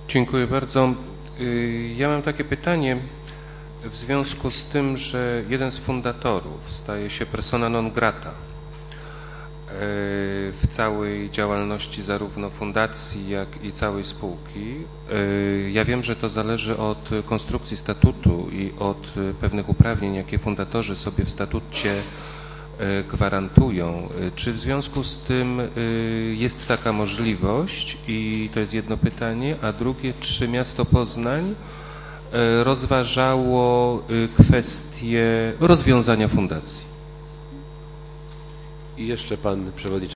Dziękuję bardzo. Ja mam takie pytanie w związku z tym, że jeden z fundatorów staje się persona non grata w całej działalności zarówno fundacji, jak i całej spółki. Ja wiem, że to zależy od konstrukcji statutu i od pewnych uprawnień, jakie fundatorzy sobie w statucie gwarantują. Czy w związku z tym jest taka możliwość? I to jest jedno pytanie. A drugie, czy miasto Poznań rozważało kwestię rozwiązania fundacji? I jeszcze pan przewodniczący.